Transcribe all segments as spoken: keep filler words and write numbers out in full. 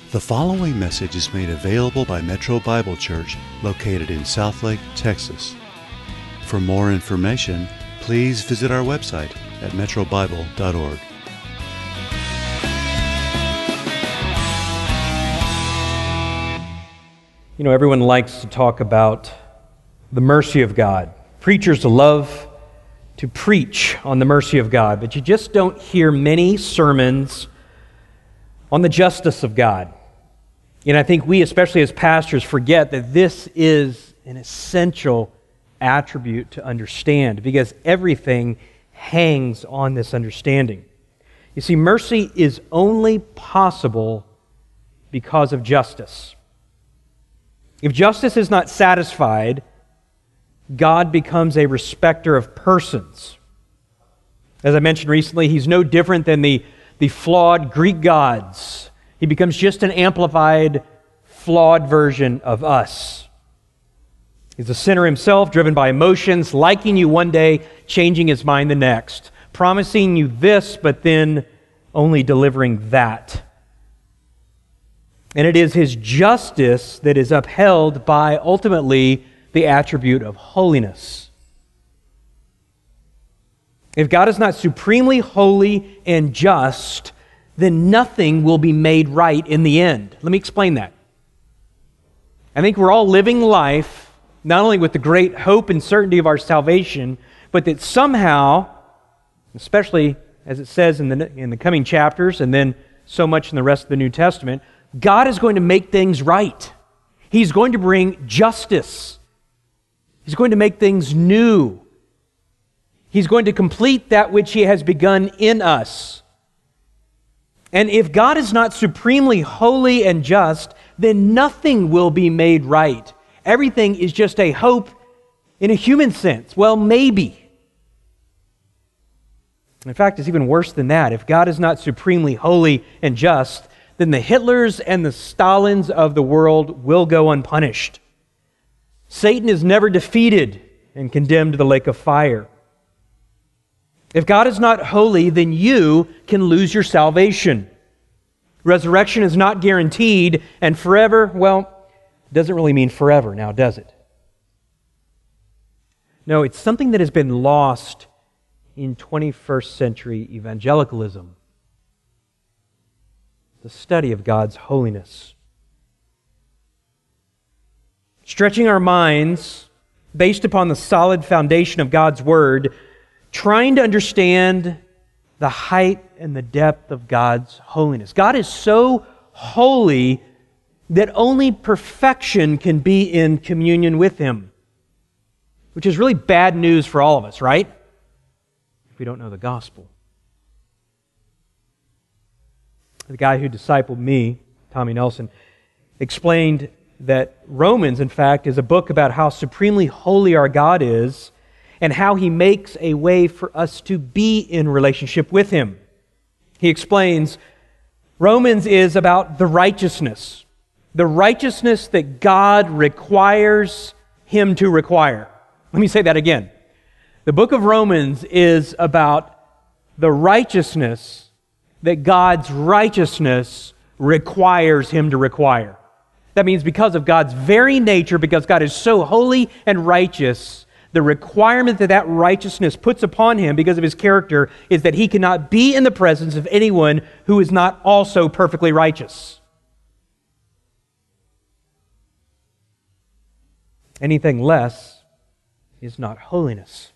The following message is made available by Metro Bible Church, located in Southlake, Texas. For more information, please visit our website at metro bible dot org. You know, everyone likes to talk about the mercy of God. Preachers love to preach on the mercy of God, but you just don't hear many sermons on the justice of God. And I think we, especially as pastors, forget that this is an essential attribute to understand, because everything hangs on this understanding. You see, mercy is only possible because of justice. If justice is not satisfied, God becomes a respecter of persons. As I mentioned recently, He's no different than the, the flawed Greek gods. He becomes just an amplified, flawed version of us. He's a sinner himself, driven by emotions, liking you one day, changing his mind the next, promising you this, but then only delivering that. And it is His justice that is upheld by, ultimately, the attribute of holiness. If God is not supremely holy and just, then nothing will be made right in the end. Let me explain that. I think we're all living life not only with the great hope and certainty of our salvation, but that somehow, especially as it says in the, in the coming chapters and then so much in the rest of the New Testament, God is going to make things right. He's going to bring justice. He's going to make things new. He's going to complete that which He has begun in us. And if God is not supremely holy and just, then nothing will be made right. Everything is just a hope in a human sense. Well, maybe. In fact, it's even worse than that. If God is not supremely holy and just, then the Hitlers and the Stalins of the world will go unpunished. Satan is never defeated and condemned to the lake of fire. If God is not holy, then you can lose your salvation. Resurrection is not guaranteed, and forever, well, doesn't really mean forever now, does it? No, it's something that has been lost in twenty-first century evangelicalism. The study of God's holiness. Stretching our minds based upon the solid foundation of God's Word, trying to understand the height and the depth of God's holiness. God is so holy that only perfection can be in communion with Him, which is really bad news for all of us, right? If we don't know the gospel. The guy who discipled me, Tommy Nelson, explained that Romans, in fact, is a book about how supremely holy our God is and how He makes a way for us to be in relationship with Him. He explains, Romans is about the righteousness, the righteousness that God requires Him to require. Let me say that again. The book of Romans is about the righteousness that God's righteousness requires Him to require. That means because of God's very nature, because God is so holy and righteous, the requirement that that righteousness puts upon Him because of His character is that He cannot be in the presence of anyone who is not also perfectly righteous. Anything less is not holiness.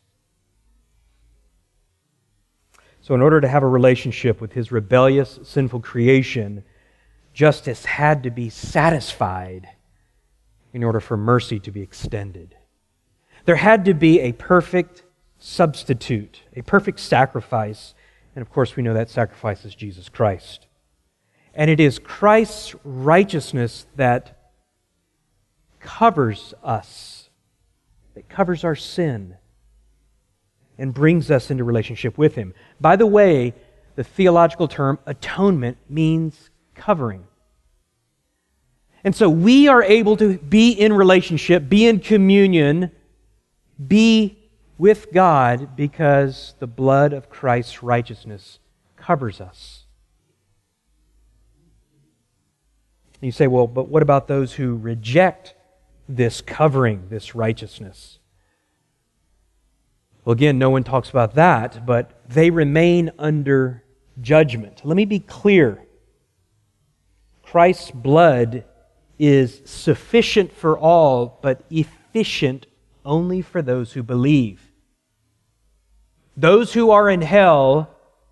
So in order to have a relationship with His rebellious, sinful creation, justice had to be satisfied in order for mercy to be extended. There had to be a perfect substitute, a perfect sacrifice, and of course we know that sacrifice is Jesus Christ. And it is Christ's righteousness that covers us, that covers our sin, and brings us into relationship with Him. By the way, the theological term atonement means covering. And so we are able to be in relationship, be in communion, be with God because the blood of Christ's righteousness covers us. And you say, well, but what about those who reject this covering, this righteousness? Well, again, no one talks about that, but they remain under judgment. Let me be clear. Christ's blood is sufficient for all, but efficient only for those who believe. Those who are in hell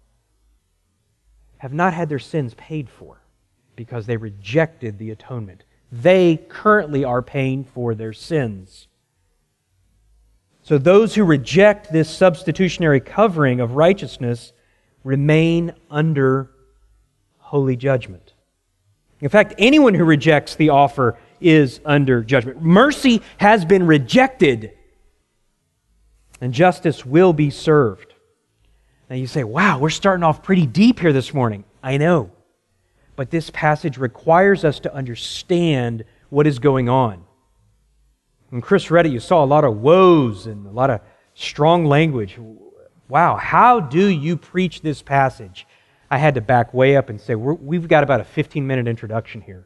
have not had their sins paid for because they rejected the atonement. They currently are paying for their sins. So those who reject this substitutionary covering of righteousness remain under holy judgment. In fact, anyone who rejects the offer is under judgment. Mercy has been rejected, and justice will be served. Now you say, wow, we're starting off pretty deep here this morning. I know. But this passage requires us to understand what is going on. When Chris read it, you saw a lot of woes and a lot of strong language. Wow, how do you preach this passage? I had to back way up and say, we're, we've got about a fifteen-minute introduction here.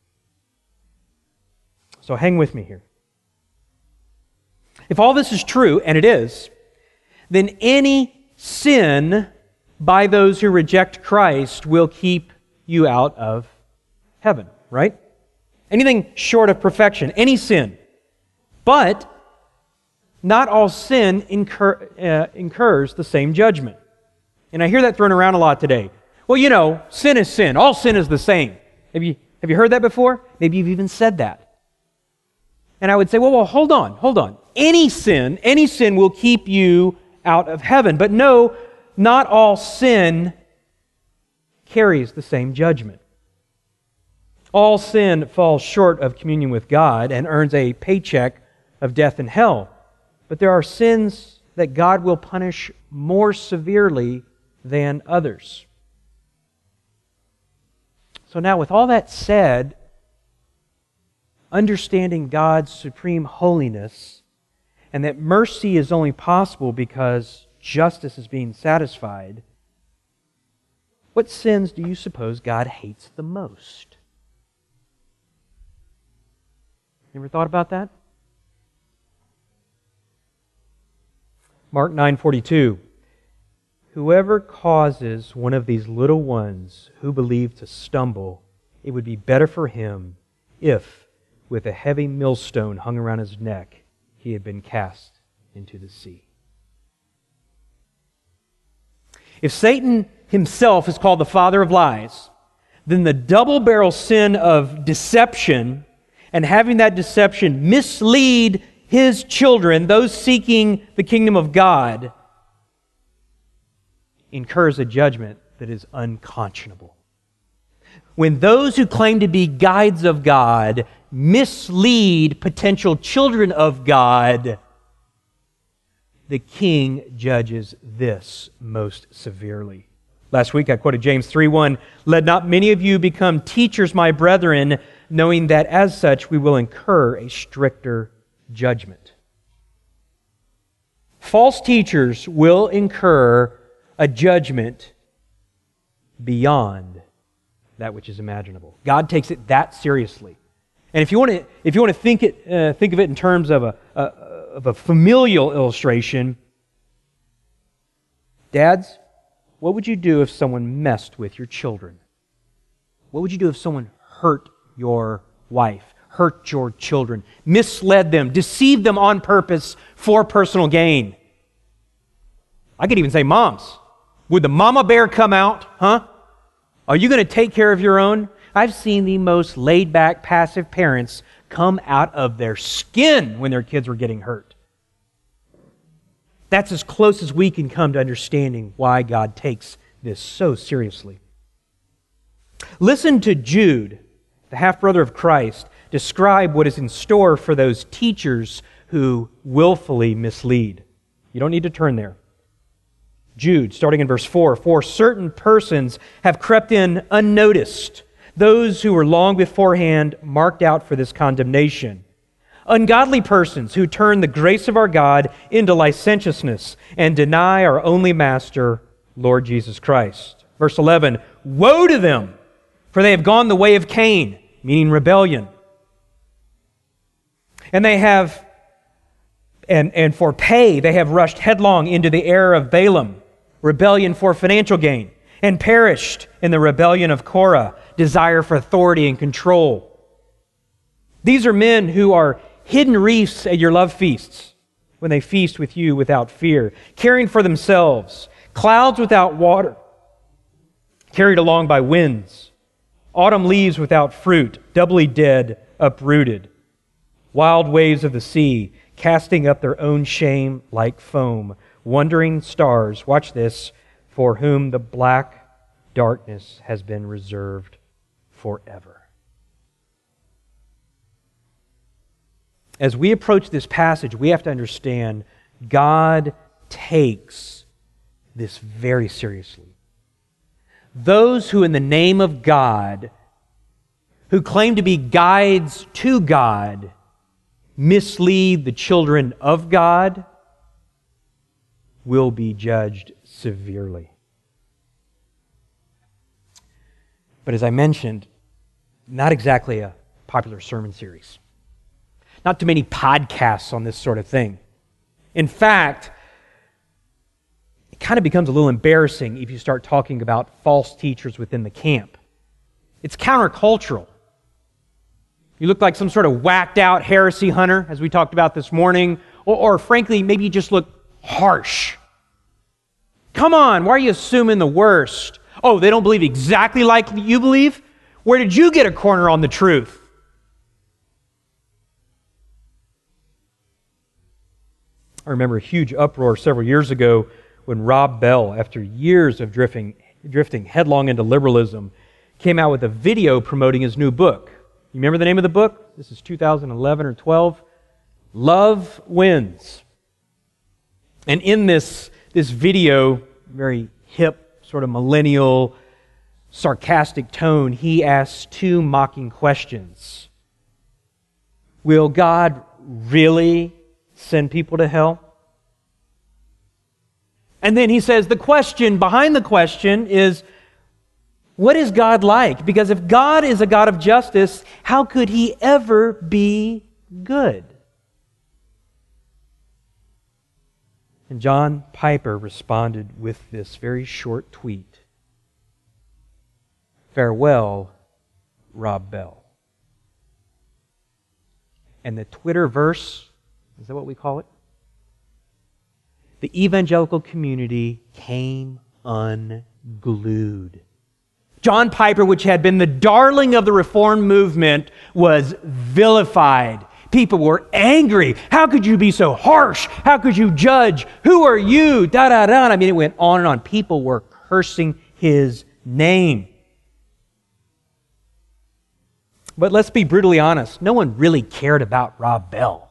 So hang with me here. If all this is true, and it is, then any sin by those who reject Christ will keep you out of heaven, right? Anything short of perfection, any sin. But not all sin incur, uh, incurs the same judgment. And I hear that thrown around a lot today. Well, you know, sin is sin. All sin is the same. Have you, have you heard that before? Maybe you've even said that. And I would say, well, well, hold on, hold on. Any sin, any sin will keep you out of heaven. But no, not all sin carries the same judgment. All sin falls short of communion with God and earns a paycheck of death and hell. But there are sins that God will punish more severely than others. So now, with all that said, understanding God's supreme holiness and that mercy is only possible because justice is being satisfied, what sins do you suppose God hates the most? You ever thought about that? Mark nine forty-two. Whoever causes one of these little ones who believe to stumble, it would be better for him if, with a heavy millstone hung around his neck, he had been cast into the sea. If Satan himself is called the father of lies, then the double-barrel sin of deception and having that deception mislead his children, those seeking the kingdom of God, incurs a judgment that is unconscionable. When those who claim to be guides of God mislead potential children of God, the king judges this most severely. Last week I quoted James three one, "Let not many of you become teachers, my brethren, knowing that as such we will incur a stricter judgment." False teachers will incur a judgment beyond that which is imaginable. God takes it that seriously. And if you want to, if you want to think it, uh, think of it in terms of a, a of a familial illustration, dads, what would you do if someone messed with your children? What would you do if someone hurt your wife, hurt your children, misled them, deceived them on purpose for personal gain? I could even say moms. Would the mama bear come out? Huh? Are you going to take care of your own? I've seen the most laid-back, passive parents come out of their skin when their kids were getting hurt. That's as close as we can come to understanding why God takes this so seriously. Listen to Jude, the half-brother of Christ, describe what is in store for those teachers who willfully mislead. You don't need to turn there. Jude, starting in verse four, "For certain persons have crept in unnoticed, those who were long beforehand marked out for this condemnation. Ungodly persons who turn the grace of our God into licentiousness and deny our only Master, Lord Jesus Christ." Verse eleven, "Woe to them, for they have gone the way of Cain, meaning rebellion. And they have, and, and for pay, they have rushed headlong into the error of Balaam, rebellion for financial gain, and perished in the rebellion of Korah, desire for authority and control. These are men who are hidden reefs at your love feasts when they feast with you without fear, caring for themselves, clouds without water, carried along by winds, autumn leaves without fruit, doubly dead, uprooted, wild waves of the sea, casting up their own shame like foam, wandering stars, watch this, for whom the black darkness has been reserved forever. As we approach this passage, we have to understand God takes this very seriously. Those who in the name of God, who claim to be guides to God, mislead the children of God, will be judged severely. But as I mentioned, not exactly a popular sermon series. Not too many podcasts on this sort of thing. In fact, it kind of becomes a little embarrassing if you start talking about false teachers within the camp. It's countercultural. You look like some sort of whacked out heresy hunter, as we talked about this morning, or, or frankly, maybe you just look harsh. Come on, why are you assuming the worst? Oh, they don't believe exactly like you believe? Where did you get a corner on the truth? I remember a huge uproar several years ago when Rob Bell, after years of drifting, drifting headlong into liberalism, came out with a video promoting his new book. You remember the name of the book? This is two thousand eleven or twelve. Love Wins. And in this, this video, very hip, sort of millennial, sarcastic tone, he asks two mocking questions. Will God really send people to hell? And then he says the question behind the question is, what is God like? Because if God is a God of justice, how could He ever be good? And John Piper responded with this very short tweet. Farewell, Rob Bell. And the Twitterverse, is that what we call it? The evangelical community came unglued. John Piper, which had been the darling of the Reformed movement, was vilified. People were angry. How could you be so harsh? How could you judge? Who are you? Da da da. I mean, it went on and on. People were cursing his name. But let's be brutally honest. No one really cared about Rob Bell.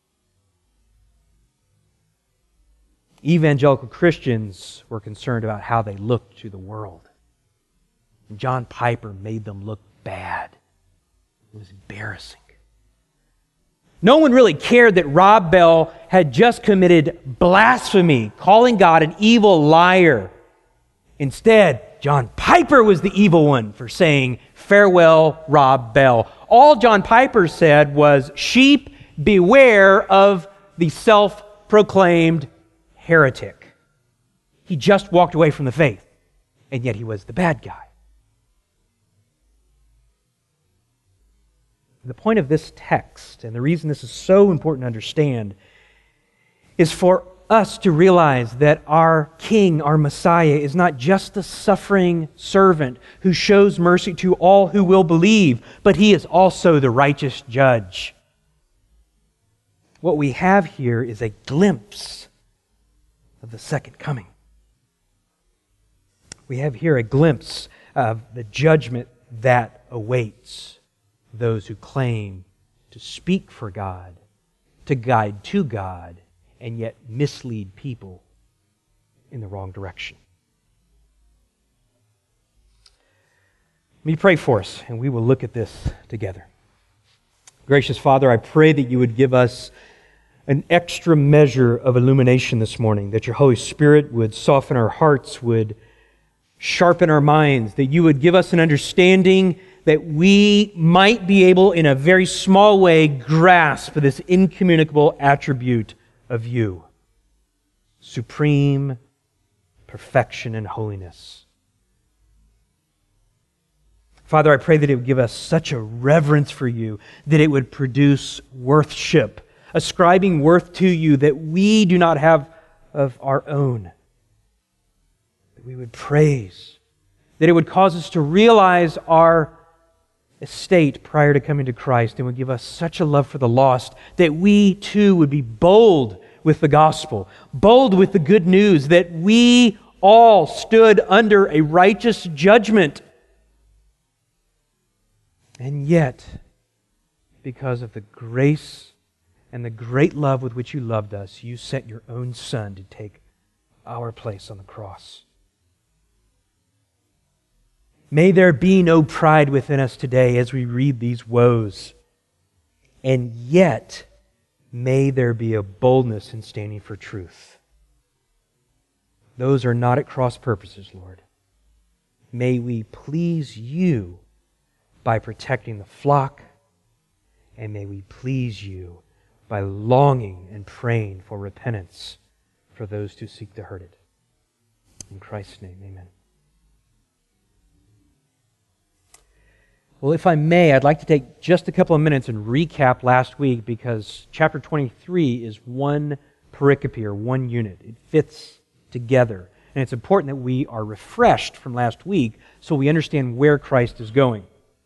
Evangelical Christians were concerned about how they looked to the world. And John Piper made them look bad. It was embarrassing. No one really cared that Rob Bell had just committed blasphemy, calling God an evil liar. Instead, John Piper was the evil one for saying, farewell, Rob Bell. All John Piper said was, sheep, beware of the self-proclaimed heretic. He just walked away from the faith, and yet he was the bad guy. The point of this text, and the reason this is so important to understand, is for us to realize that our King, our Messiah, is not just a suffering servant who shows mercy to all who will believe, but He is also the righteous judge. What we have here is a glimpse of the second coming. We have here a glimpse of the judgment that awaits those who claim to speak for God, to guide to God, and yet mislead people in the wrong direction. Let me pray for us, and we will look at this together. Gracious Father, I pray that you would give us an extra measure of illumination this morning, that your Holy Spirit would soften our hearts, would sharpen our minds, that you would give us an understanding that we might be able, in a very small way, grasp this incommunicable attribute of you. Supreme perfection and holiness. Father, I pray that it would give us such a reverence for you, that it would produce worthship, ascribing worth to you that we do not have of our own. That we would praise, that it would cause us to realize our estate prior to coming to Christ, and would give us such a love for the lost that we too would be bold with the gospel, bold with the good news that we all stood under a righteous judgment. And yet, because of the grace and the great love with which you loved us, you sent your own Son to take our place on the cross. May there be no pride within us today as we read these woes. And yet, may there be a boldness in standing for truth. Those are not at cross purposes, Lord. May we please you by protecting the flock, and may we please you by longing and praying for repentance for those who seek to hurt it. In Christ's name, amen. Well, if I may, I'd like to take just a couple of minutes and recap last week, because chapter twenty-three is one pericope, or one unit. It fits together. And it's important that we are refreshed from last week so we understand where Christ is going.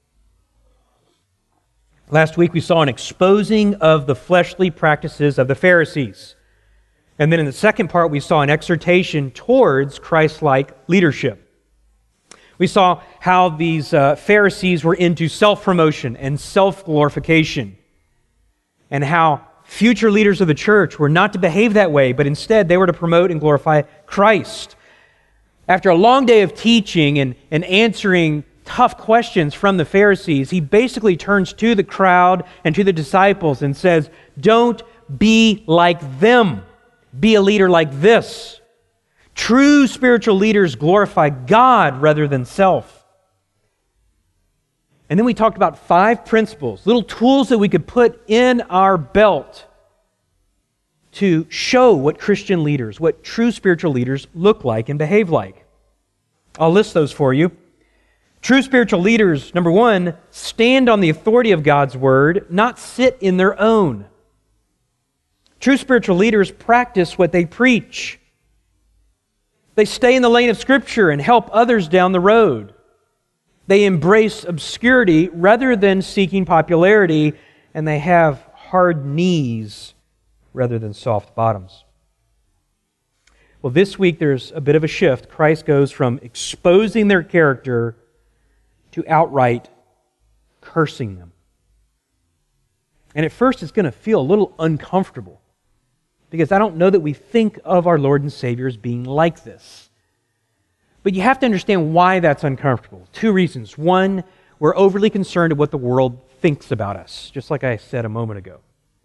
Last week we saw an exposing of the fleshly practices of the Pharisees. And then in the second part we saw an exhortation towards Christ-like leadership. We saw how these uh, Pharisees were into self-promotion and self-glorification, and how future leaders of the church were not to behave that way, but instead they were to promote and glorify Christ. After a long day of teaching and, and answering tough questions from the Pharisees, he basically turns to the crowd and to the disciples and says, don't be like them. Be a leader like this. True spiritual leaders glorify God rather than self. And then we talked about five principles, little tools that we could put in our belt to show what Christian leaders, what true spiritual leaders look like and behave like. I'll list those for you. True spiritual leaders, number one, stand on the authority of God's Word, not sit in their own. True spiritual leaders practice what they preach. They stay in the lane of Scripture and help others down the road. They embrace obscurity rather than seeking popularity, and they have hard knees rather than soft bottoms. Well, this week there's a bit of a shift. Christ goes from exposing their character to outright cursing them. And at first it's going to feel a little uncomfortable, because I don't know that we think of our Lord and Savior as being like this. But you have to understand why that's uncomfortable. Two reasons. One, we're overly concerned with what the world thinks about us, just like I said a moment ago.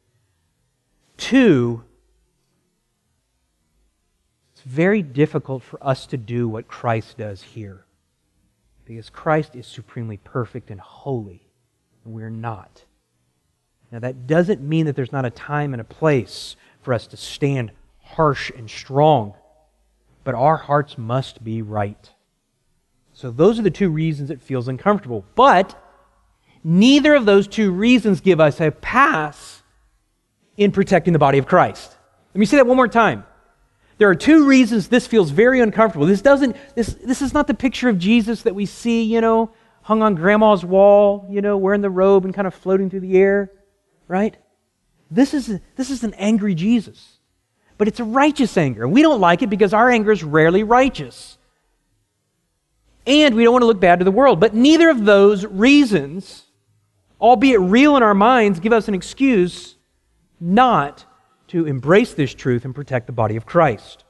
Two, it's very difficult for us to do what Christ does here, because Christ is supremely perfect and holy, and we're not. Now, that doesn't mean that there's not a time and a place for us to stand harsh and strong, but our hearts must be right. So those are the two reasons it feels uncomfortable. But neither of those two reasons give us a pass in protecting the body of Christ. Let me say that one more time. There are two reasons this feels very uncomfortable. This doesn't, this, this is not the picture of Jesus that we see, you know, hung on grandma's wall, you know, wearing the robe and kind of floating through the air, right? This is, this is an angry Jesus. But it's a righteous anger. We don't like it because our anger is rarely righteous. And we don't want to look bad to the world. But neither of those reasons, albeit real in our minds, give us an excuse not to embrace this truth and protect the body of Christ.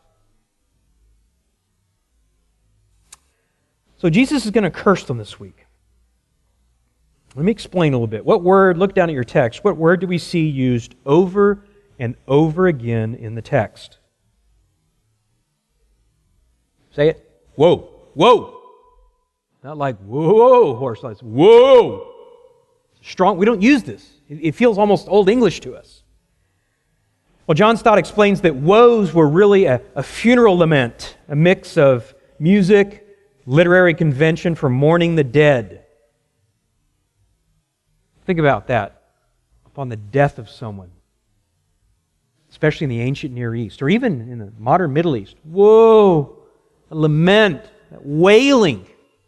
So Jesus is going to curse them this week. Let me explain a little bit. What word, look down at your text, what word do we see used over and over again in the text? Say it. Whoa, whoa. Not like, whoa, horse. Like, whoa. Strong. We don't use this. It feels almost Old English to us. Well, John Stott explains that woes were really a, a funeral lament, a mix of music, literary convention for mourning the dead. Think about that upon the death of someone, especially in the ancient Near East, or even in the modern Middle East. Woe, a lament, wailing.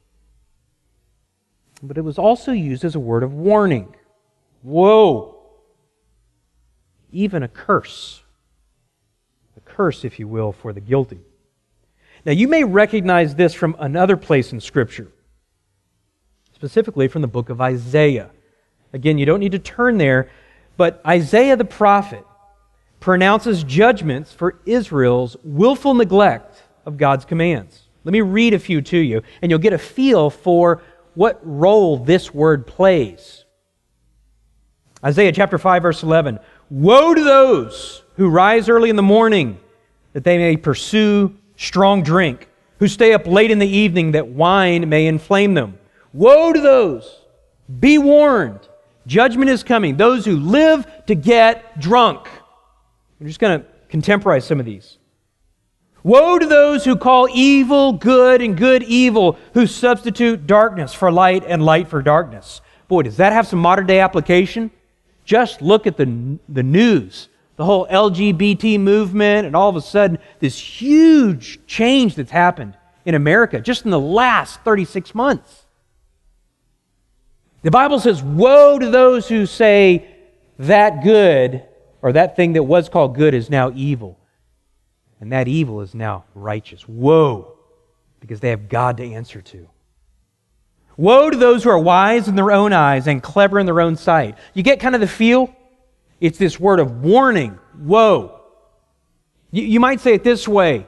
But it was also used as a word of warning. Woe. Even a curse. A curse, if you will, for the guilty. Now, you may recognize this from another place in Scripture, specifically from the book of Isaiah. Again, you don't need to turn there, but Isaiah the prophet pronounces judgments for Israel's willful neglect of God's commands. Let me read a few to you, and you'll get a feel for what role this word plays. Isaiah chapter five, verse eleven. Woe to those who rise early in the morning, that they may pursue strong drink, who stay up late in the evening, that wine may inflame them. Woe to those! Be warned! Judgment is coming. Those who live to get drunk. I'm just going to contemporize some of these. Woe to those who call evil good and good evil, who substitute darkness for light and light for darkness. Boy, does that have some modern day application? Just look at the, the news, the whole L G B T movement, and all of a sudden this huge change that's happened in America just in the last thirty-six months. The Bible says, woe to those who say that good, or that thing that was called good is now evil. And that evil is now righteous. Woe, because they have God to answer to. Woe to those who are wise in their own eyes and clever in their own sight. You get kind of the feel? It's this word of warning. Woe. You, you might say it this way.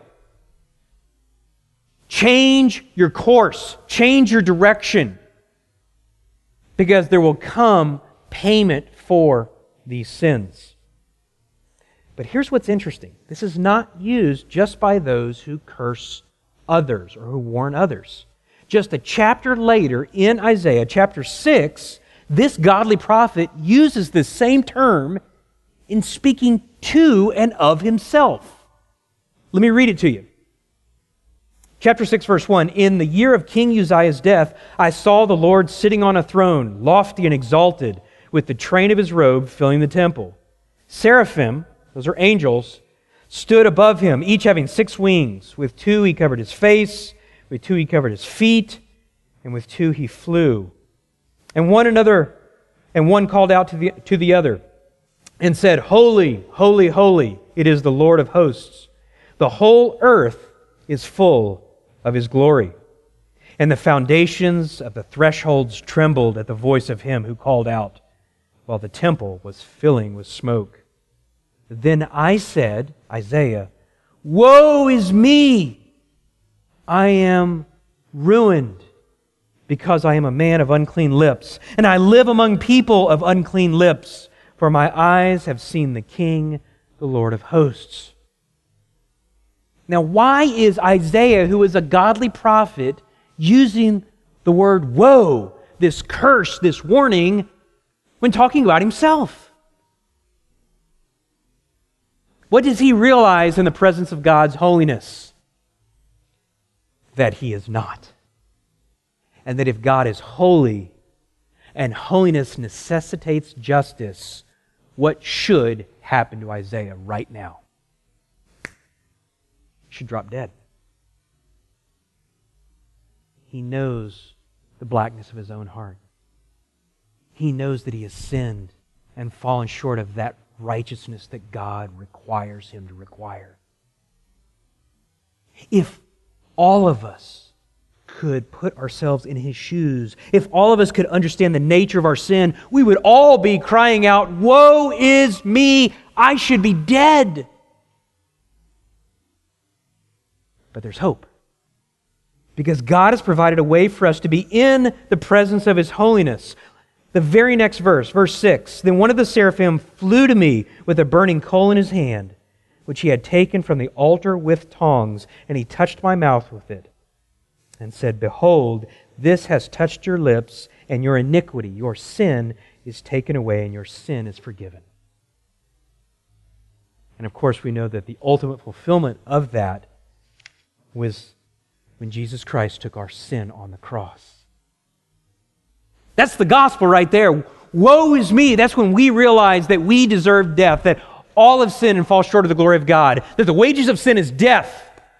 Change your course. Change your direction. Because there will come payment for these sins. But here's what's interesting. This is not used just by those who curse others or who warn others. Just a chapter later in Isaiah, chapter six, this godly prophet uses this same term in speaking to and of himself. Let me read it to you. Chapter six, verse one, in the year of King Uzziah's death, I saw the Lord sitting on a throne, lofty and exalted, with the train of his robe filling the temple. Seraphim, those are angels, stood above him, each having six wings. With two he covered his face, with two he covered his feet, and with two he flew. And one another, and one called out to the, to the other, and said, Holy, holy, holy, it is the Lord of hosts. The whole earth is full of his glory. And the foundations of the thresholds trembled at the voice of him who called out, while the temple was filling with smoke. Then I said, Isaiah, Woe is me! I am ruined, because I am a man of unclean lips, and I live among people of unclean lips, for my eyes have seen the King, the Lord of hosts. Now, why is Isaiah, who is a godly prophet, using the word woe, this curse, this warning, when talking about himself? What does he realize in the presence of God's holiness? That he is not. And that if God is holy and holiness necessitates justice, what should happen to Isaiah right now? He should drop dead. He knows the blackness of his own heart. He knows that he has sinned and fallen short of that righteousness that God requires him to require. If all of us could put ourselves in his shoes, if all of us could understand the nature of our sin, we would all be crying out, Woe is me! I should be dead! But there's hope. Because God has provided a way for us to be in the presence of his holiness. The very next verse, verse six, Then one of the seraphim flew to me with a burning coal in his hand, which he had taken from the altar with tongs, and he touched my mouth with it, and said, Behold, This has touched your lips, and your iniquity, your sin, is taken away, and your sin is forgiven. And of course, we know that the ultimate fulfillment of that was when Jesus Christ took our sin on the cross. That's the gospel right there. Woe is me. That's when we realize that we deserve death, that all have sinned and fall short of the glory of God, that the wages of sin is death.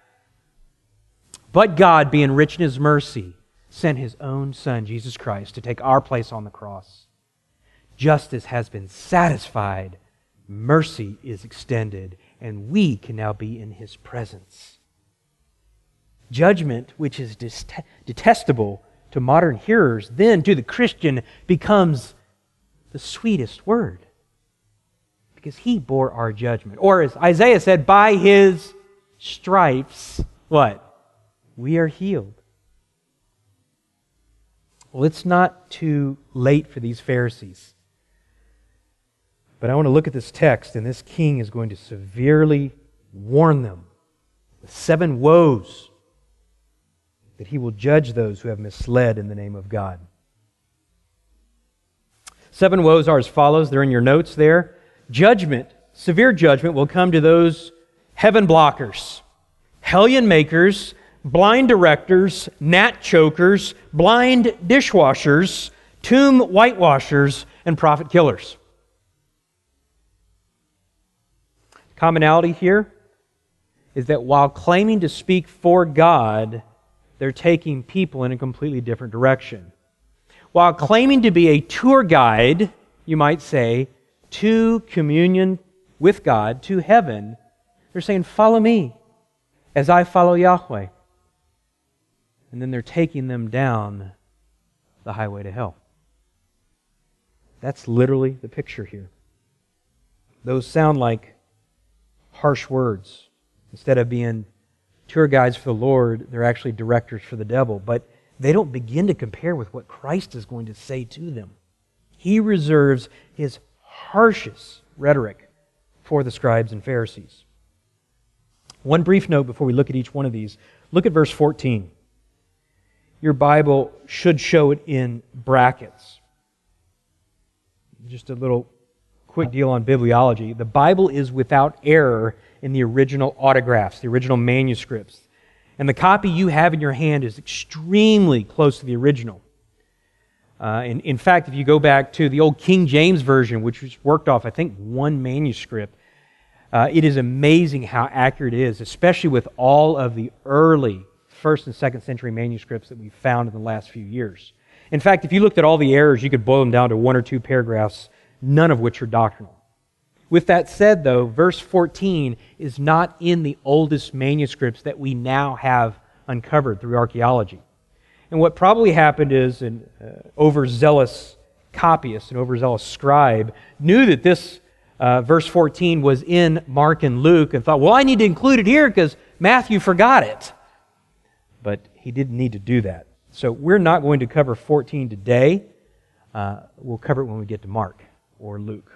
But God, being rich in His mercy, sent His own Son, Jesus Christ, to take our place on the cross. Justice has been satisfied, mercy is extended, and we can now be in His presence. Judgment, which is detestable to modern hearers, then to the Christian becomes the sweetest word, because He bore our judgment. Or as Isaiah said, by His stripes, what? We are healed. Well, it's not too late for these Pharisees. But I want to look at this text, and this king is going to severely warn them with seven woes that he will judge those who have misled in the name of God. Seven woes are as follows. They're in your notes there. Judgment, severe judgment, will come to those heaven blockers, hellion makers, blind directors, gnat chokers, blind dishwashers, tomb whitewashers, and prophet killers. Commonality here is that while claiming to speak for God, they're taking people in a completely different direction. While claiming to be a tour guide, you might say, to communion with God, to heaven, they're saying, follow me as I follow Yahweh. And then they're taking them down the highway to hell. That's literally the picture here. Those sound like harsh words. Instead of being tour guides for the Lord, they're actually directors for the devil. But they don't begin to compare with what Christ is going to say to them. He reserves His harshest rhetoric for the scribes and Pharisees. One brief note before we look at each one of these. Look at verse fourteen. Your Bible should show it in brackets. Just a little quick deal on bibliology. The Bible is without error in the original autographs, the original manuscripts. And the copy you have in your hand is extremely close to the original. Uh, in, in fact, if you go back to the old King James Version, which was worked off, I think, one manuscript, uh, it is amazing how accurate it is, especially with all of the early first and second century manuscripts that we've found in the last few years. In fact, if you looked at all the errors, you could boil them down to one or two paragraphs, none of which are doctrinal. With that said, though, verse fourteen is not in the oldest manuscripts that we now have uncovered through archaeology. And what probably happened is an uh, overzealous copyist, an overzealous scribe, knew that this uh, verse fourteen was in Mark and Luke and thought, well, I need to include it here because Matthew forgot it. But he didn't need to do that. So we're not going to cover fourteen today. Uh, we'll cover it when we get to Mark or Luke.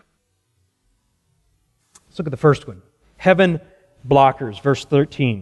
Let's look at the first one. Heaven blockers, verse thirteen.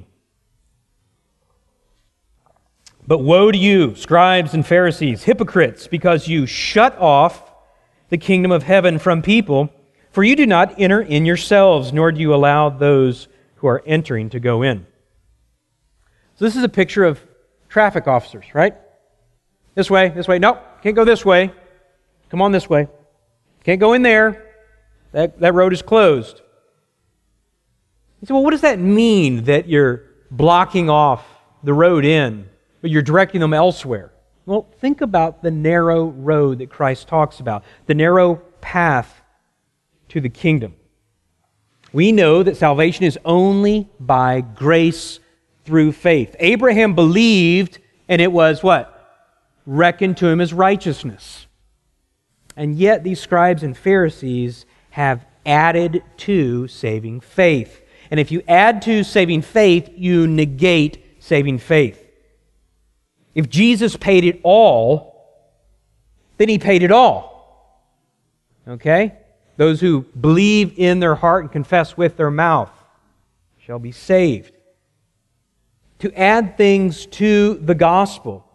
But woe to you, scribes and Pharisees, hypocrites, because you shut off the kingdom of heaven from people, for you do not enter in yourselves, nor do you allow those who are entering to go in. So this is a picture of traffic officers, right? This way, this way. Nope, can't go this way. Come on this way. Can't go in there. That, that road is closed. You say, well, what does that mean that you're blocking off the road in, but you're directing them elsewhere? Well, think about the narrow road that Christ talks about, the narrow path to the kingdom. We know that salvation is only by grace through faith. Abraham believed, and it was what? Reckoned to him as righteousness. And yet these scribes and Pharisees have added to saving faith. And if you add to saving faith, you negate saving faith. If Jesus paid it all, then He paid it all. Okay? Those who believe in their heart and confess with their mouth shall be saved. To add things to the gospel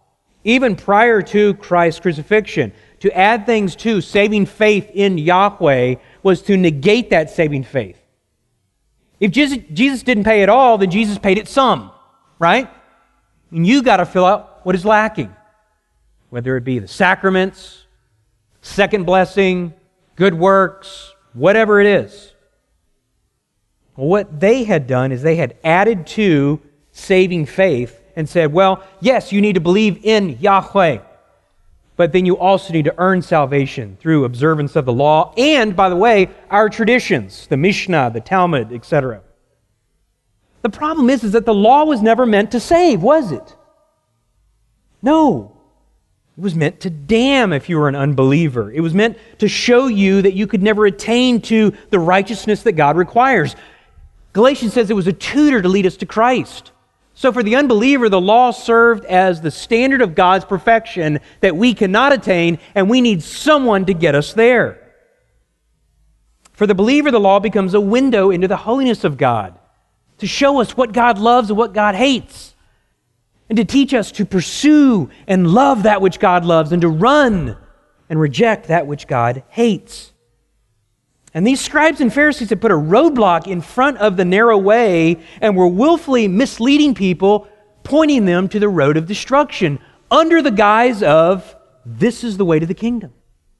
even prior to Christ's crucifixion. To add things to saving faith in Yahweh was to negate that saving faith. If Jesus didn't pay it all, then Jesus paid it some, right? And you got to fill out what is lacking, whether it be the sacraments, second blessing, good works, whatever it is. Well, what they had done is they had added to saving faith and said, well, yes, you need to believe in Yahweh, but then you also need to earn salvation through observance of the law and, by the way, our traditions, the Mishnah, the Talmud, et cetera. The problem is, is that the law was never meant to save, was it? No. It was meant to damn if you were an unbeliever. It was meant to show you that you could never attain to the righteousness that God requires. Galatians says it was a tutor to lead us to Christ. So for the unbeliever, the law served as the standard of God's perfection that we cannot attain, and we need someone to get us there. For the believer, the law becomes a window into the holiness of God, to show us what God loves and what God hates, and to teach us to pursue and love that which God loves, and to run and reject that which God hates. And these scribes and Pharisees had put a roadblock in front of the narrow way and were willfully misleading people, pointing them to the road of destruction under the guise of, this is the way to the kingdom.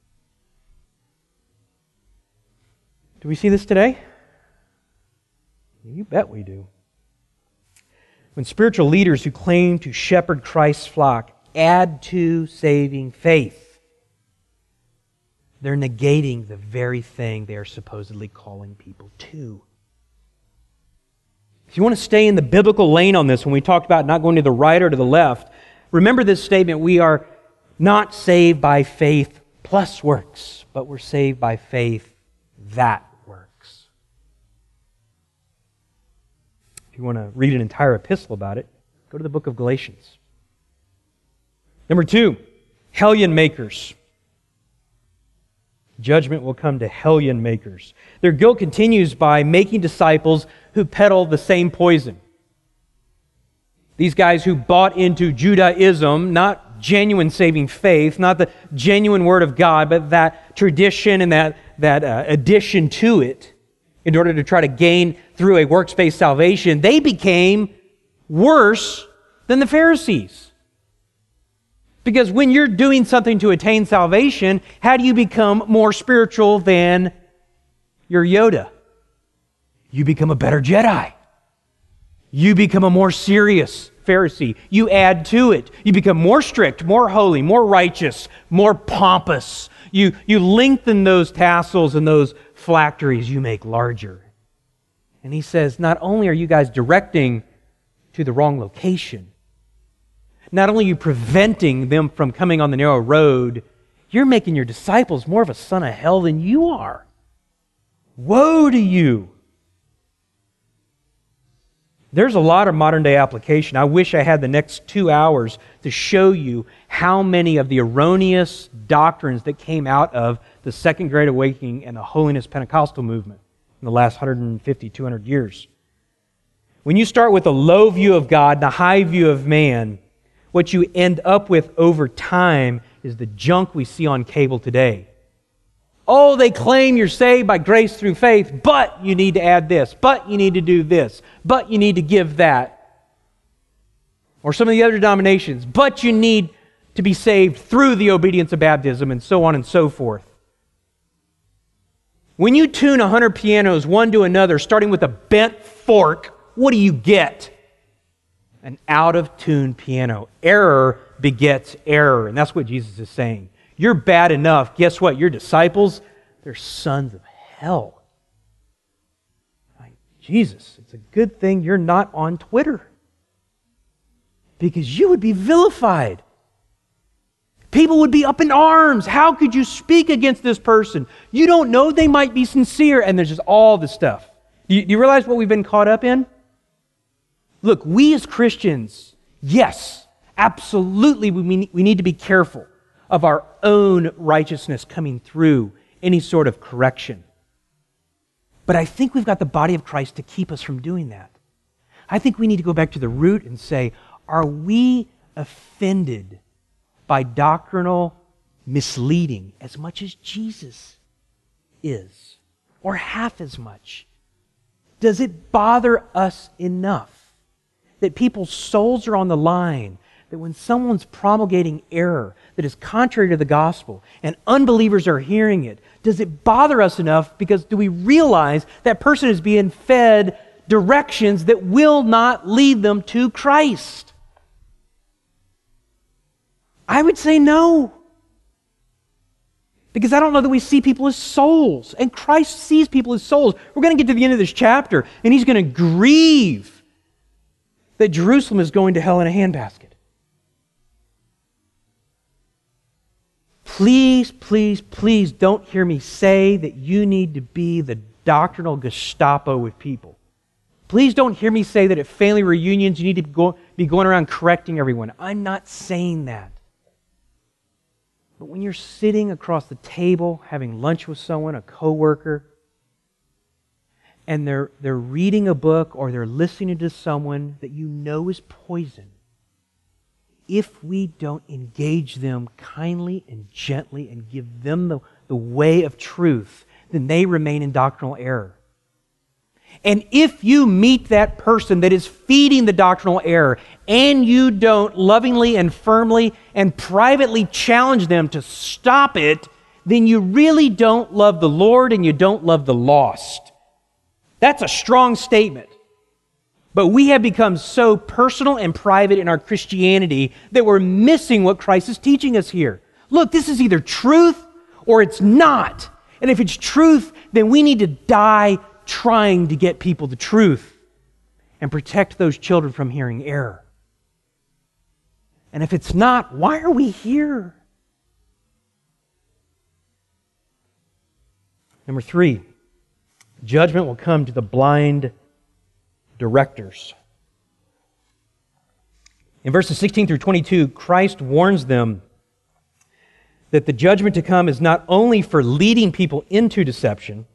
Do we see this today? You bet we do. When spiritual leaders who claim to shepherd Christ's flock add to saving faith, they're negating the very thing they are supposedly calling people to. If you want to stay in the biblical lane on this, when we talked about not going to the right or to the left, remember this statement: we are not saved by faith plus works, but we're saved by faith that works. If you want to read an entire epistle about it, go to the book of Galatians. Number two, hellion makers. Judgment will come to hellion makers. Their guilt continues by making disciples who peddle the same poison. These guys who bought into Judaism, not genuine saving faith, not the genuine Word of God, but that tradition and that, that uh, addition to it in order to try to gain through a works-based salvation, they became worse than the Pharisees. Because when you're doing something to attain salvation, how do you become more spiritual than your Yoda? You become a better Jedi. You become a more serious Pharisee. You add to it. You become more strict, more holy, more righteous, more pompous. You, you lengthen those tassels and those phylacteries you make larger. And he says, not only are you guys directing to the wrong location, not only are you preventing them from coming on the narrow road, you're making your disciples more of a son of hell than you are. Woe to you! There's a lot of modern day application. I wish I had the next two hours to show you how many of the erroneous doctrines that came out of the Second Great Awakening and the Holiness Pentecostal movement in the last one hundred fifty, two hundred years. When you start with a low view of God and a high view of man, what you end up with over time is the junk we see on cable today. Oh, they claim you're saved by grace through faith, but you need to add this, but you need to do this, but you need to give that. Or some of the other denominations, but you need to be saved through the obedience of baptism, and so on and so forth. When you tune a hundred pianos one to another, starting with a bent fork, what do you get? An out-of-tune piano. Error begets error, and that's what Jesus is saying. You're bad enough. Guess what? Your disciples, they're sons of hell. Like, Jesus, it's a good thing you're not on Twitter, because you would be vilified. People would be up in arms. How could you speak against this person? You don't know they might be sincere, and there's just all this stuff. Do you, do you realize what we've been caught up in? Look, we as Christians, yes, absolutely, we, we need to be careful of our own righteousness coming through any sort of correction. But I think we've got the body of Christ to keep us from doing that. I think we need to go back to the root and say, are we offended by doctrinal misleading as much as Jesus is, or half as much? Does it bother us enough that people's souls are on the line, that when someone's promulgating error that is contrary to the gospel and unbelievers are hearing it, does it bother us enough because do we realize that person is being fed directions that will not lead them to Christ? I would say no. Because I don't know that we see people as souls. And Christ sees people as souls. We're going to get to the end of this chapter, and He's going to grieve that Jerusalem is going to hell in a handbasket. Please, please, please don't hear me say that you need to be the doctrinal Gestapo with people. Please don't hear me say that at family reunions you need to go, be going around correcting everyone. I'm not saying that. But when you're sitting across the table, having lunch with someone, a coworker, and they're, they're reading a book or they're listening to someone that you know is poison, if we don't engage them kindly and gently and give them the, the way of truth, then they remain in doctrinal error. And if you meet that person that is feeding the doctrinal error and you don't lovingly and firmly and privately challenge them to stop it, then you really don't love the Lord and you don't love the lost. That's a strong statement. But we have become so personal and private in our Christianity that we're missing what Christ is teaching us here. Look, this is either truth or it's not. And if it's truth, then we need to die trying to get people the truth and protect those children from hearing error. And if it's not, why are we here? Number three, judgment will come to the blind directors. In verses sixteen through twenty-two, Christ warns them that the judgment to come is not only for leading people into deception,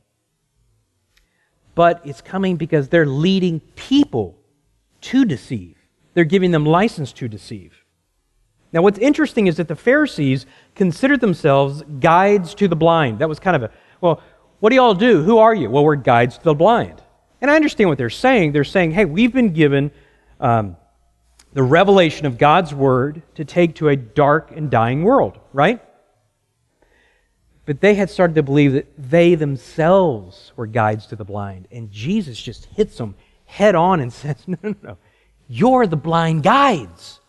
but it's coming because they're leading people to deceive. They're giving them license to deceive. Now, what's interesting is that the Pharisees considered themselves guides to the blind. That was kind of a, well, what do y'all do? Who are you? Well, we're guides to the blind. And I understand what they're saying. They're saying, hey, we've been given um, the revelation of God's Word to take to a dark and dying world, right? But they had started to believe that they themselves were guides to the blind. And Jesus just hits them head on and says, no, no, no. You're the blind guides.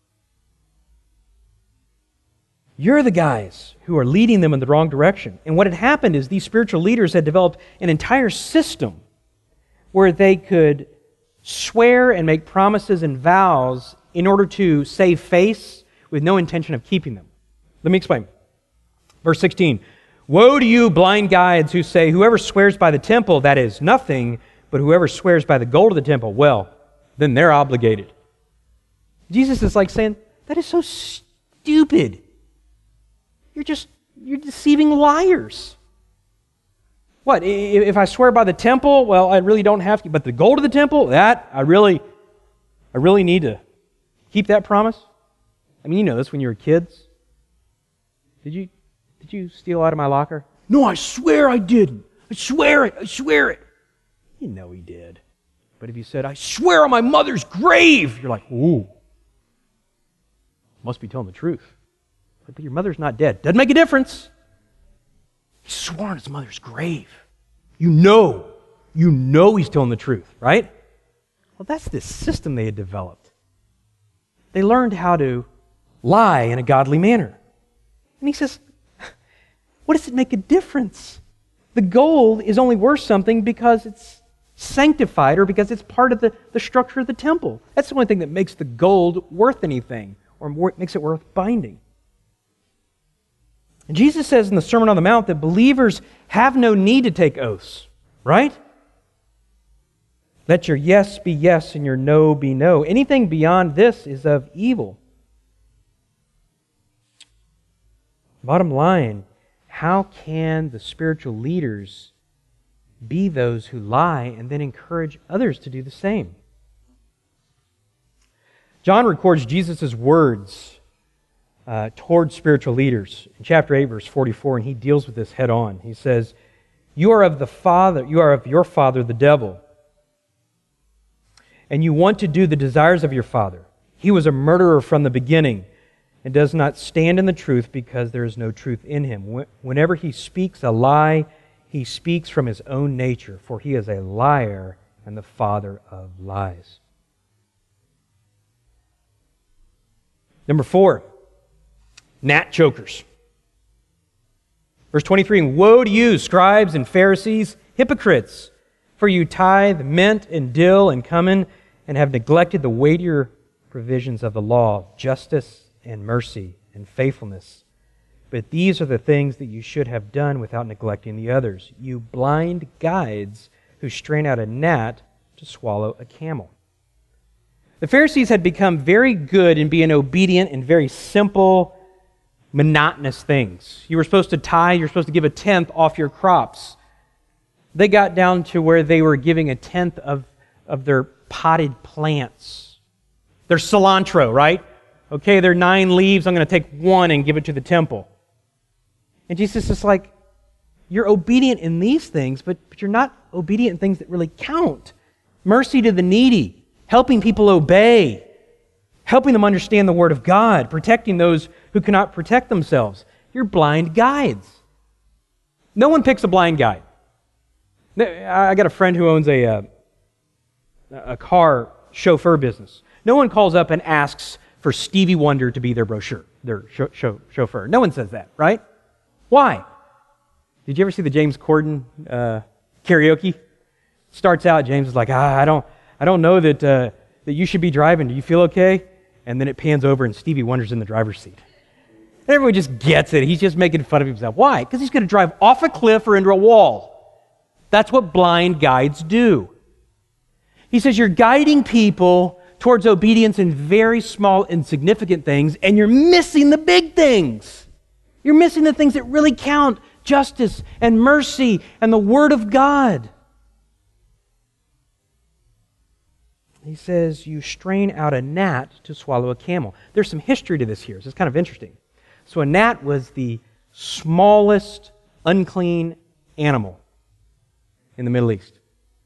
You're the guys who are leading them in the wrong direction. And what had happened is these spiritual leaders had developed an entire system where they could swear and make promises and vows in order to save face with no intention of keeping them. Let me explain. Verse sixteen, woe to you, blind guides, who say, whoever swears by the temple, that is nothing, but whoever swears by the gold of the temple, well, then they're obligated. Jesus is like saying, that is so stupid. You're just, you're deceiving liars. What, if I swear by the temple, well, I really don't have to, but the gold of the temple, that, I really, I really need to keep that promise? I mean, you know this when you were kids. Did you, did you steal out of my locker? No, I swear I didn't. I swear it, I swear it. You know he did. But if you said, I swear on my mother's grave, you're like, ooh, must be telling the truth. But your mother's not dead. Doesn't make a difference. He swore on his mother's grave. You know, you know he's telling the truth, right? Well, that's this system they had developed. They learned how to lie in a godly manner. And he says, what does it make a difference? The gold is only worth something because it's sanctified or because it's part of the, the structure of the temple. That's the only thing that makes the gold worth anything or more, makes it worth binding. And Jesus says in the Sermon on the Mount that believers have no need to take oaths, right? Let your yes be yes and your no be no. Anything beyond this is of evil. Bottom line, how can the spiritual leaders be those who lie and then encourage others to do the same? John records Jesus' words uh, toward spiritual leaders in chapter eight, verse forty-four, and he deals with this head on. He says, "You are of the father, you are of your father, the devil, and you want to do the desires of your father. He was a murderer from the beginning and does not stand in the truth because there is no truth in him. Whenever he speaks a lie, he speaks from his own nature, for he is a liar and the father of lies." Number four, gnat chokers. Verse twenty-three, "And woe to you, scribes and Pharisees, hypocrites! For you tithe mint and dill and cumin, and have neglected the weightier provisions of the law, justice and mercy and faithfulness. But these are the things that you should have done without neglecting the others. You blind guides who strain out a gnat to swallow a camel." The Pharisees had become very good in being obedient in very simple, monotonous things. You were supposed to tithe, you're supposed to give a tenth off your crops. They got down to where they were giving a tenth of, of their potted plants. Their cilantro, right? Okay, they're nine leaves, I'm going to take one and give it to the temple. And Jesus is like, you're obedient in these things, but, but you're not obedient in things that really count. Mercy to the needy, helping people obey, helping them understand the Word of God, protecting those who cannot protect themselves. You're blind guides. No one picks a blind guide. I got a friend who owns a, a, a car chauffeur business. No one calls up and asks for Stevie Wonder to be their brochure, their cho- cho- chauffeur. No one says that, right? Why? Did you ever see the James Corden uh, karaoke? Starts out, James is like, ah, I don't, I don't know that uh, that you should be driving. Do you feel okay? And then it pans over, and Stevie Wonder's in the driver's seat. And everyone just gets it. He's just making fun of himself. Why? Because he's going to drive off a cliff or into a wall. That's what blind guides do. He says you're guiding people towards obedience in very small, insignificant things, and you're missing the big things. You're missing the things that really count, justice and mercy and the Word of God. He says you strain out a gnat to swallow a camel. There's some history to this here, so it's kind of interesting. So a gnat was the smallest unclean animal in the Middle East.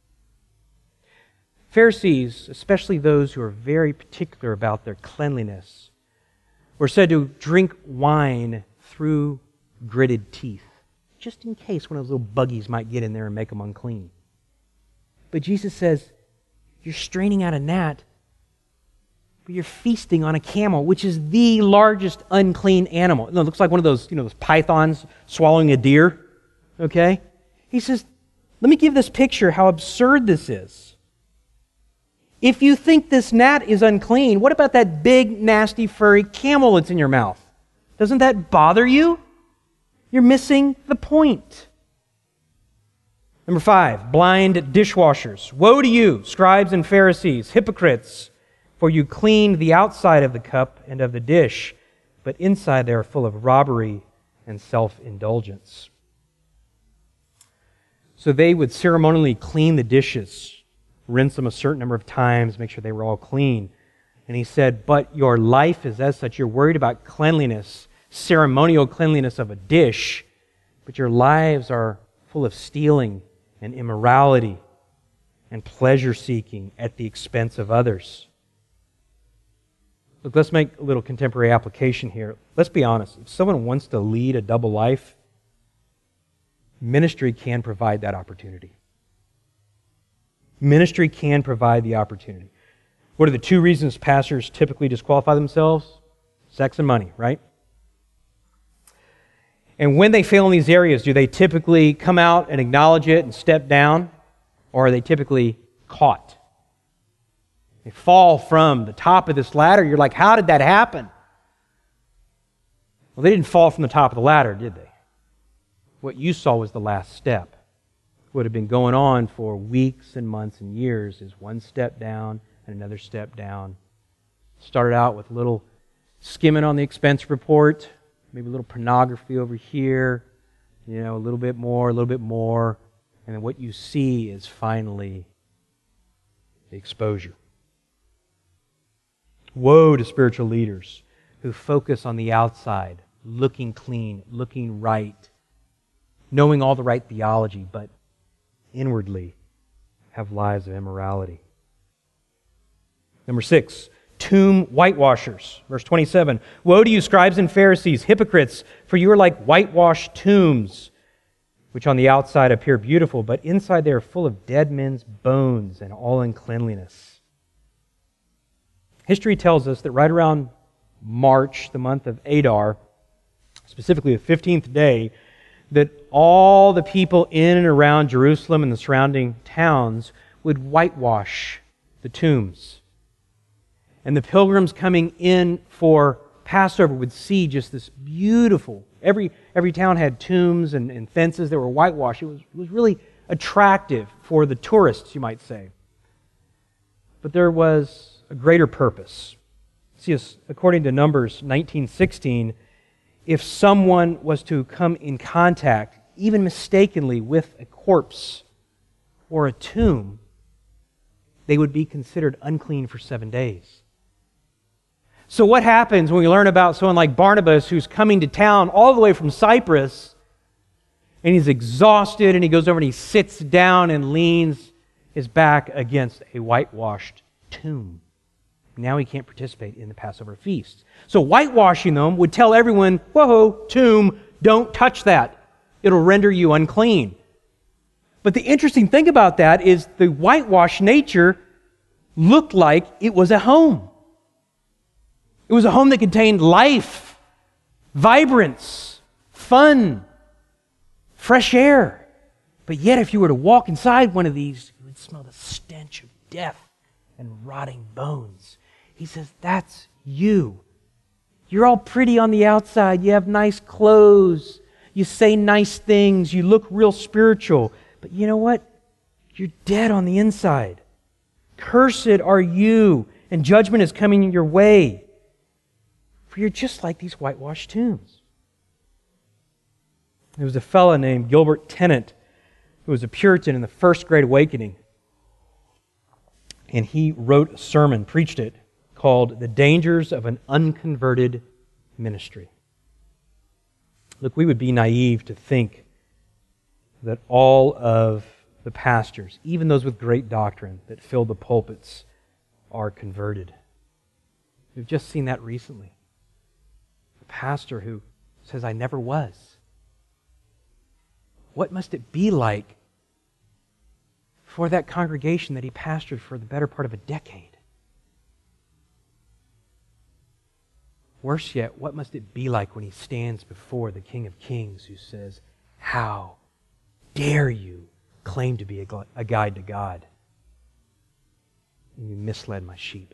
Pharisees, especially those who are very particular about their cleanliness, were said to drink wine through gritted teeth, just in case one of those little buggies might get in there and make them unclean. But Jesus says, you're straining out a gnat, but you're feasting on a camel, which is the largest unclean animal. It looks like one of those, you know, those pythons swallowing a deer. Okay? He says, let me give this picture how absurd this is. If you think this gnat is unclean, what about that big, nasty, furry camel that's in your mouth? Doesn't that bother you? You're missing the point. Number five, blind dishwashers. Woe to you, scribes and Pharisees, hypocrites, for you clean the outside of the cup and of the dish, but inside they are full of robbery and self-indulgence. So they would ceremonially clean the dishes, rinse them a certain number of times, make sure they were all clean. And he said, but your life is as such. You're worried about cleanliness, ceremonial cleanliness of a dish, but your lives are full of stealing and immorality and pleasure-seeking at the expense of others. Look, let's make a little contemporary application here. Let's be honest. If someone wants to lead a double life, ministry can provide that opportunity. Ministry can provide the opportunity. What are the two reasons pastors typically disqualify themselves? Sex and money, right? And when they fail in these areas, do they typically come out and acknowledge it and step down? Or are they typically caught? They fall from the top of this ladder. You're like, how did that happen? Well, they didn't fall from the top of the ladder, did they? What you saw was the last step. What had been going on for weeks and months and years is one step down and another step down. Started out with a little skimming on the expense report, maybe a little pornography over here, you know, a little bit more, a little bit more, and then what you see is finally the exposure. Woe to spiritual leaders who focus on the outside, looking clean, looking right, knowing all the right theology, but inwardly have lives of immorality. Number six, tomb whitewashers. Verse twenty-seven, woe to you, scribes and Pharisees, hypocrites, for you are like whitewashed tombs, which on the outside appear beautiful, but inside they are full of dead men's bones and all uncleanliness. History tells us that right around March, the month of Adar, specifically the fifteenth day, that all the people in and around Jerusalem and the surrounding towns would whitewash the tombs. And the pilgrims coming in for Passover would see just this beautiful, every every town had tombs and, and fences that were whitewashed. It was, it was really attractive for the tourists, you might say. But there was a greater purpose. See, according to Numbers nineteen sixteen, if someone was to come in contact, even mistakenly, with a corpse or a tomb, they would be considered unclean for seven days. So what happens when we learn about someone like Barnabas who's coming to town all the way from Cyprus, and he's exhausted, and he goes over and he sits down and leans his back against a whitewashed tomb? Now he can't participate in the Passover feast. So whitewashing them would tell everyone, whoa, tomb, don't touch that. It'll render you unclean. But the interesting thing about that is the whitewashed nature looked like it was a home. It was a home that contained life, vibrance, fun, fresh air. But yet if you were to walk inside one of these, you would smell the stench of death and rotting bones. He says, that's you. You're all pretty on the outside. You have nice clothes. You say nice things. You look real spiritual. But you know what? You're dead on the inside. Cursed are you, and judgment is coming your way. For you're just like these whitewashed tombs. There was a fellow named Gilbert Tennant who was a Puritan in the First Great Awakening. And he wrote a sermon, preached it, called The Dangers of an Unconverted Ministry. Look, we would be naive to think that all of the pastors, even those with great doctrine that fill the pulpits, are converted. We've just seen that recently. A pastor who says, I never was. What must it be like for that congregation that he pastored for the better part of a decade? Worse yet, what must it be like when he stands before the King of Kings who says, how dare you claim to be a, a guide to God? And you misled my sheep.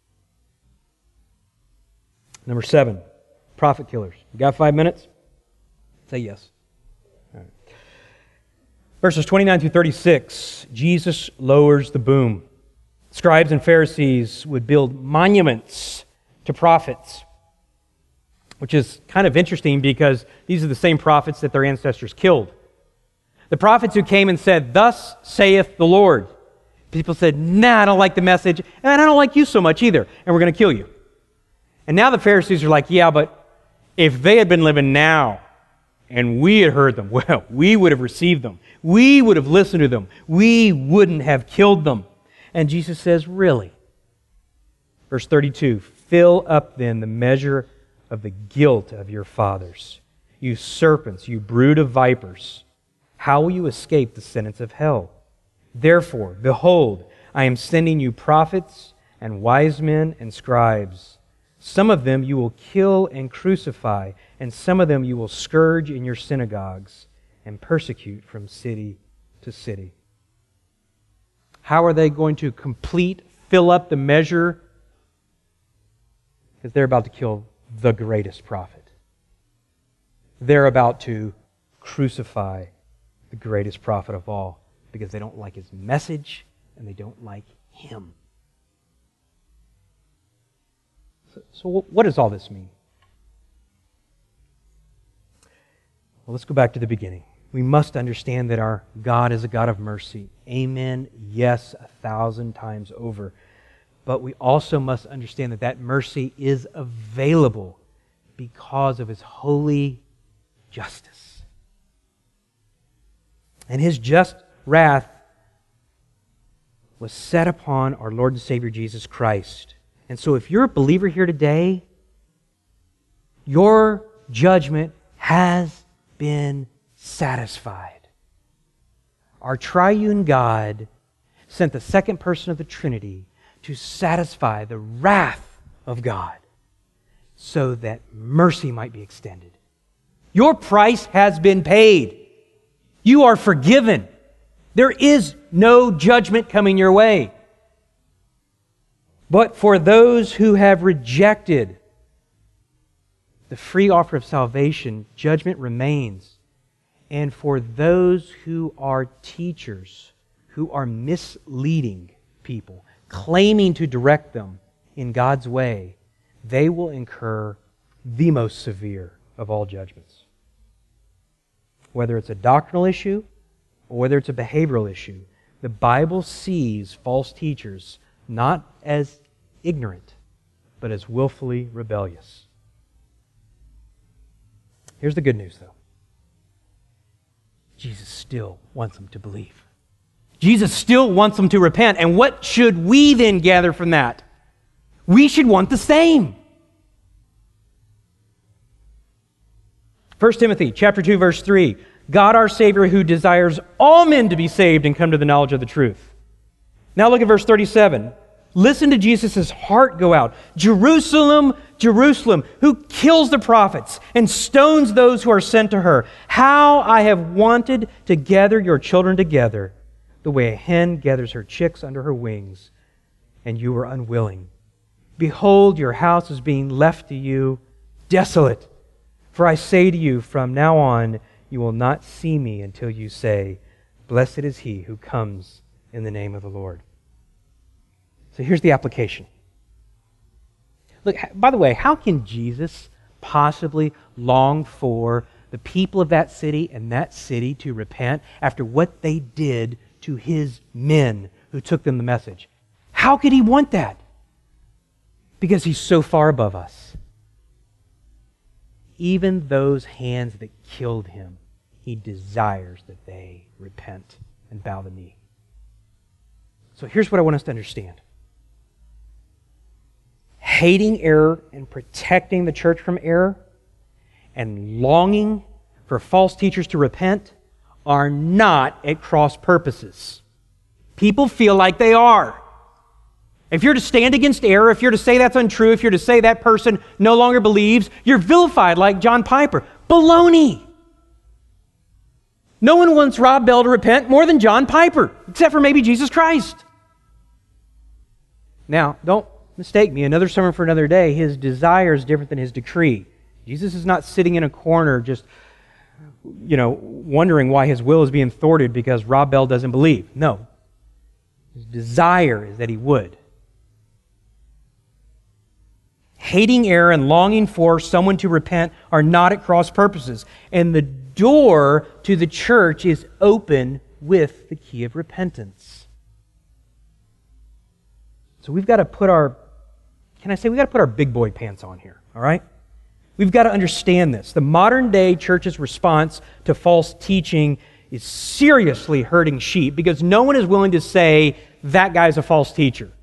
Number seven, prophet killers. You got five minutes? Say yes. All right. Verses twenty-nine through thirty-six, Jesus lowers the boom. Scribes and Pharisees would build monuments to prophets, which is kind of interesting because these are the same prophets that their ancestors killed. The prophets who came and said, thus saith the Lord. People said, nah, I don't like the message, and I don't like you so much either, and we're going to kill you. And now the Pharisees are like, yeah, but if they had been living now, and we had heard them, well, we would have received them. We would have listened to them. We wouldn't have killed them. And Jesus says, really? Verse thirty-two, fill up then the measure of the guilt of your fathers. You serpents, you brood of vipers, how will you escape the sentence of hell? Therefore, behold, I am sending you prophets and wise men and scribes. Some of them you will kill and crucify, and some of them you will scourge in your synagogues and persecute from city to city. How are they going to complete, fill up the measure? Because they're about to kill the greatest prophet. They're about to crucify the greatest prophet of all because they don't like his message and they don't like him. So, so what does all this mean? Well, let's go back to the beginning. We must understand that our God is a God of mercy. Amen. Yes, a thousand times over. But we also must understand that that mercy is available because of His holy justice. And His just wrath was set upon our Lord and Savior Jesus Christ. And so if you're a believer here today, your judgment has been satisfied. Our triune God sent the second person of the Trinity to satisfy the wrath of God so that mercy might be extended. Your price has been paid. You are forgiven. There is no judgment coming your way. But for those who have rejected the free offer of salvation, judgment remains. And for those who are teachers, who are misleading people, claiming to direct them in God's way, they will incur the most severe of all judgments. Whether it's a doctrinal issue or whether it's a behavioral issue, the Bible sees false teachers not as ignorant, but as willfully rebellious. Here's the good news, though. Jesus still wants them to believe. Jesus still wants them to repent. And what should we then gather from that? We should want the same. First Timothy chapter two, verse three. God our Savior, who desires all men to be saved and come to the knowledge of the truth. Now look at verse thirty-seven. Listen to Jesus' heart go out. Jerusalem, Jerusalem, who kills the prophets and stones those who are sent to her. How I have wanted to gather your children together, the way a hen gathers her chicks under her wings, and you were unwilling. Behold, your house is being left to you desolate. For I say to you, from now on, you will not see me until you say, blessed is he who comes in the name of the Lord. So here's the application. Look, by the way, how can Jesus possibly long for the people of that city and that city to repent after what they did to his men who took them the message? How could he want that? Because he's so far above us. Even those hands that killed him, he desires that they repent and bow the knee. So here's what I want us to understand. Hating error and protecting the church from error and longing for false teachers to repent are not at cross purposes. People feel like they are. If you're to stand against error, if you're to say that's untrue, if you're to say that person no longer believes, you're vilified like John Piper. Baloney! No one wants Rob Bell to repent more than John Piper, except for maybe Jesus Christ. Now, don't mistake me, another sermon for another day. His desire is different than his decree. Jesus is not sitting in a corner just, you know, wondering why his will is being thwarted because Rob Bell doesn't believe. No. His desire is that he would. Hating error and longing for someone to repent are not at cross purposes. And the door to the church is open with the key of repentance. So we've got to put our, can I say, we've got to put our big boy pants on here, all right? We've got to understand this. The modern day church's response to false teaching is seriously hurting sheep because no one is willing to say that guy's a false teacher.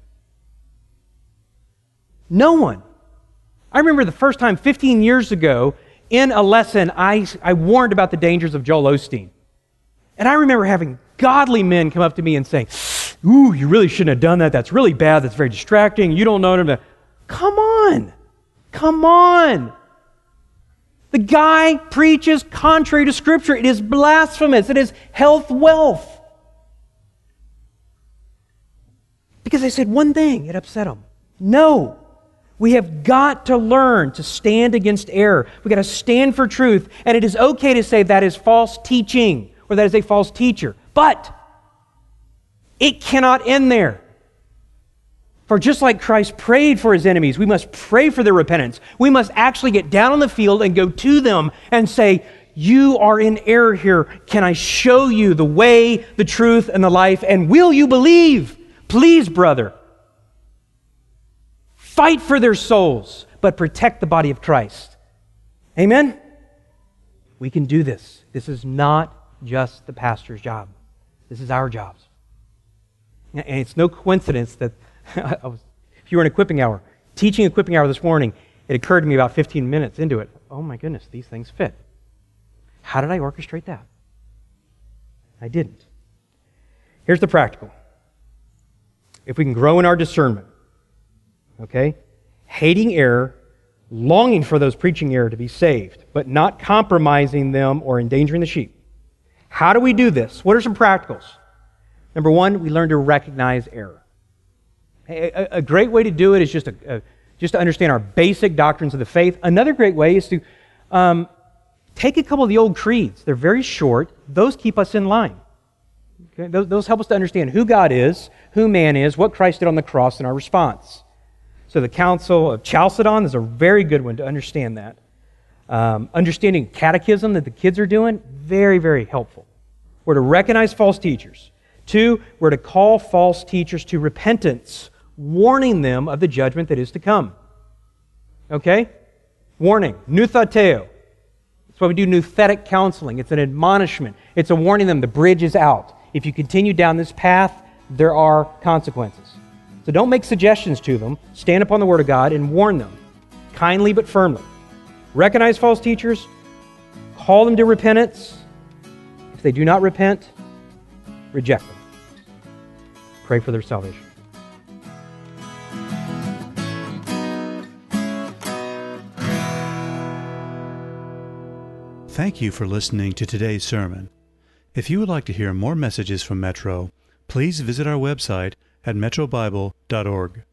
No one. I remember the first time fifteen years ago in a lesson I, I warned about the dangers of Joel Osteen. And I remember having godly men come up to me and saying, ooh, you really shouldn't have done that. That's really bad. That's very distracting. You don't know him. Come on. Come on. The guy preaches contrary to Scripture. It is blasphemous. It is health wealth. Because I said one thing, it upset him. No. We have got to learn to stand against error. We've got to stand for truth. And it is okay to say that is false teaching or that is a false teacher. But it cannot end there. For just like Christ prayed for his enemies, we must pray for their repentance. We must actually get down on the field and go to them and say, you are in error here. Can I show you the way, the truth, and the life? And will you believe? Please, brother. fight for their souls, but protect the body of Christ. Amen? We can do this. This is not just the pastor's job. This is our jobs. And it's no coincidence that I was, if you were in equipping hour, teaching equipping hour this morning, it occurred to me about fifteen minutes into it, oh my goodness, these things fit. How did I orchestrate that? I didn't. Here's the practical. If we can grow in our discernment, okay, hating error, longing for those preaching error to be saved, but not compromising them or endangering the sheep. How do we do this? What are some practicals? Number one, we learn to recognize error. A, a, a great way to do it is just, a, a, just to understand our basic doctrines of the faith. Another great way is to um, take a couple of the old creeds. They're very short. Those keep us in line. Okay? Those, those help us to understand who God is, who man is, what Christ did on the cross, and our response. So the Council of Chalcedon is a very good one to understand that. Um, understanding catechism that the kids are doing, very, very helpful. We're to recognize false teachers. Two, we're to call false teachers to repentance, warning them of the judgment that is to come. Okay? Warning. Nuthateo. That's why we do nouthetic counseling. It's an admonishment. It's a warning them the bridge is out. If you continue down this path, there are consequences. So don't make suggestions to them. Stand upon the Word of God and warn them, kindly but firmly. Recognize false teachers. Call them to repentance. If they do not repent, reject them. Pray for their salvation. Thank you for listening to today's sermon. If you would like to hear more messages from Metro, please visit our website at metro bible dot org.